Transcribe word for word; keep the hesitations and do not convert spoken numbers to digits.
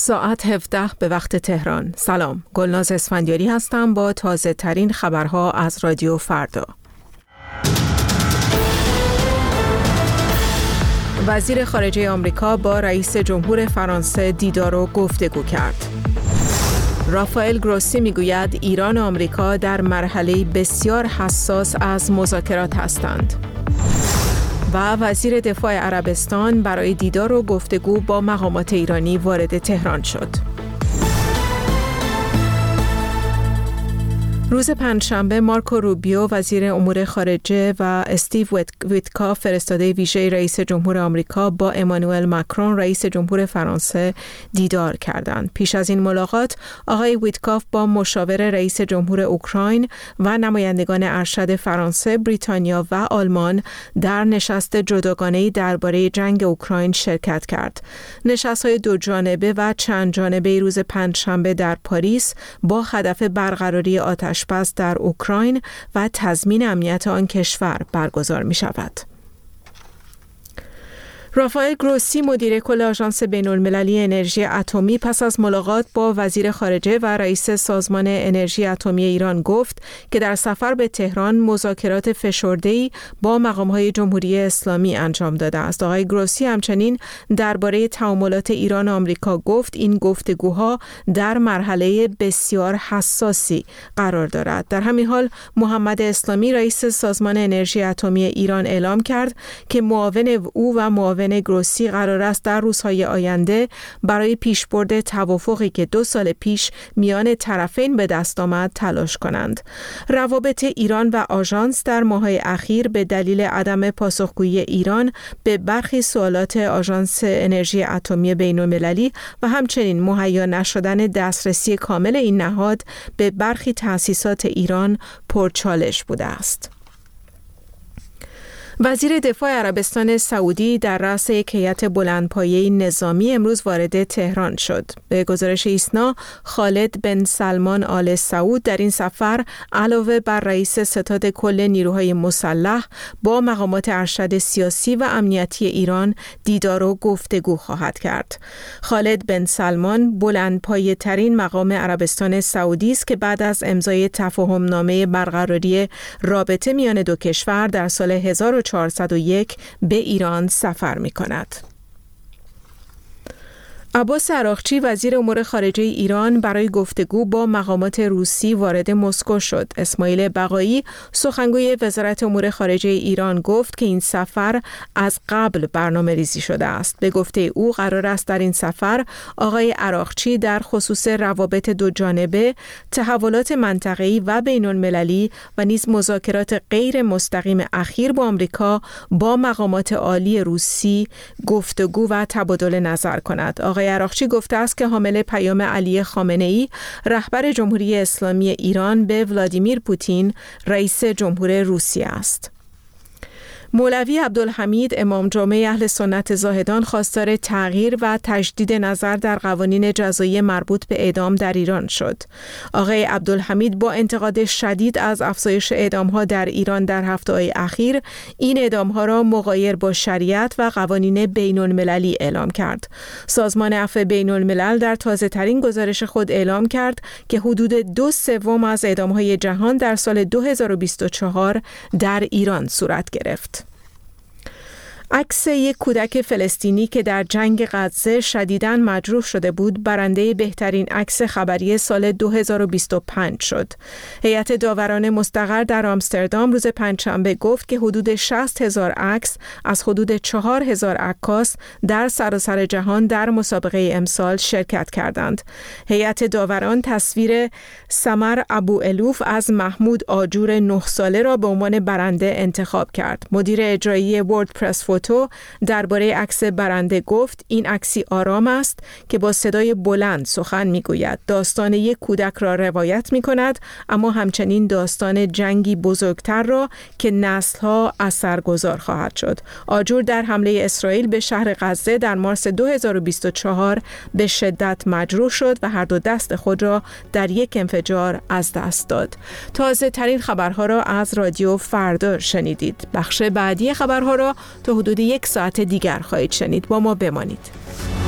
ساعت هفده به وقت تهران. سلام، گلناز اسفندیاری هستم با تازه ترین خبرها از رادیو فردا. وزیر خارجه آمریکا با رئیس جمهور فرانسه دیدار و گفتگو کرد. رافائل گروسی میگوید ایران و آمریکا در مرحله بسیار حساس از مذاکرات هستند. و وزیر دفاع عربستان برای دیدار و گفتگو با مقامات ایرانی وارد تهران شد. روز پنجشنبه مارکو روبیو وزیر امور خارجه و استیو ویتکاف فرستاده ویژه رئیس جمهور آمریکا با امانوئل ماکرون رئیس جمهور فرانسه دیدار کردند. پیش از این ملاقات آقای ویتکاف با مشاور رئیس جمهور اوکراین و نمایندگان ارشد فرانسه، بریتانیا و آلمان در نشست جداگانه‌ای درباره جنگ اوکراین شرکت کرد. نشست‌های دو جانبه و چند جانبه روز پنجشنبه در پاریس با هدف برقراری آتش پس در اوکراین و تضمین امنیت آن کشور برگزار می شود. رافائل گروسی مدیر کل آژانس بین‌المللی انرژی اتمی پس از ملاقات با وزیر خارجه و رئیس سازمان انرژی اتمی ایران گفت که در سفر به تهران مذاکرات فشرده‌ای با مقام‌های جمهوری اسلامی انجام داده است. آقای گروسی همچنین درباره تعاملات ایران و آمریکا گفت این گفتگوها در مرحله بسیار حساسی قرار دارد. در همین حال محمد اسلامی رئیس سازمان انرژی اتمی ایران اعلام کرد که معاون او و معاون گروسی قرار است در روزهای آینده برای پیشبرد توافقی که دو سال پیش میان طرفین به دست آمد تلاش کنند. روابط ایران و آژانس در ماه‌های اخیر به دلیل عدم پاسخگویی ایران به برخی سوالات آژانس انرژی اتمی بین‌المللی و همچنین مهیا نشدن دسترسی کامل این نهاد به برخی تأسیسات ایران پرچالش بوده است. وزیر دفاع عربستان سعودی در رأس یک هیئت بلندپایه نظامی امروز وارد تهران شد. به گزارش ایسنا، خالد بن سلمان آل سعود در این سفر علاوه بر رئیس ستاد کل نیروهای مسلح با مقامات ارشد سیاسی و امنیتی ایران دیدار و گفتگو خواهد کرد. خالد بن سلمان بلندپایه ترین مقام عربستان سعودی است که بعد از امضای تفاهم نامه برقراری رابطه میان دو کشور در سال هزار و چهارصد و یک به ایران سفر می کند. عباس عراقچی وزیر امور خارجه ایران برای گفتگو با مقامات روسی وارد مسکو شد. اسماعیل بقایی سخنگوی وزارت امور خارجه ایران گفت که این سفر از قبل برنامه ریزی شده است. به گفته او قرار است در این سفر آقای عراقچی در خصوص روابط دو جانبه، تحولات منطقه‌ای و بین‌المللی و نیز مذاکرات غیر مستقیم اخیر با آمریکا با مقامات عالی روسی گفتگو و تبادل نظر کند. آقای عراقچی گفته است که حامل پیام علی خامنه‌ای رهبر جمهوری اسلامی ایران به ولادیمیر پوتین رئیس جمهور روسیه است. مولوی عبدالحمید امام جامع اهل سنت زاهدان خواستار تغییر و تجدید نظر در قوانین جزایی مربوط به اعدام در ایران شد. آقای عبدالحمید با انتقاد شدید از افزایش اعدام‌ها در ایران در هفته‌های اخیر این اعدام‌ها را مغایر با شریعت و قوانین بین‌المللی اعلام کرد. سازمان عفو بین‌الملل در تازه‌ترین گزارش خود اعلام کرد که حدود دو سوم از اعدام‌های جهان در سال دو هزار و بیست و چهار در ایران صورت گرفت. عکس یک کودک فلسطینی که در جنگ غزه شدیداً مجروح شده بود برنده بهترین عکس خبری سال دو هزار و بیست و پنج شد. هیئت داوران مستقر در آمستردام روز پنجشنبه گفت که حدود شصت هزار عکس از حدود چهار هزار عکاس در سراسر جهان در مسابقه امسال شرکت کردند. هیئت داوران تصویر سمر ابو الوف از محمود آجور نه ساله را به عنوان برنده انتخاب کرد. مدیر اجرایی وردپرس فوتو درباره عکس برنده گفت این عکسی آرام است که با صدای بلند سخن میگوید. داستان یک کودک را روایت می کند اما همچنین داستان جنگی بزرگتر را که نسل‌ها اثرگذار خواهد شد. آجور در حمله اسرائیل به شهر غزه در مارس دو هزار و بیست و چهار به شدت مجروح شد و هر دو دست خود را در یک انفجار از دست داد. تازه ترین خبرها را از رادیو فردا شنیدید. بخش بعدی خبرها را تا حدود یک ساعت دیگر خواهید شنید. با ما بمانید.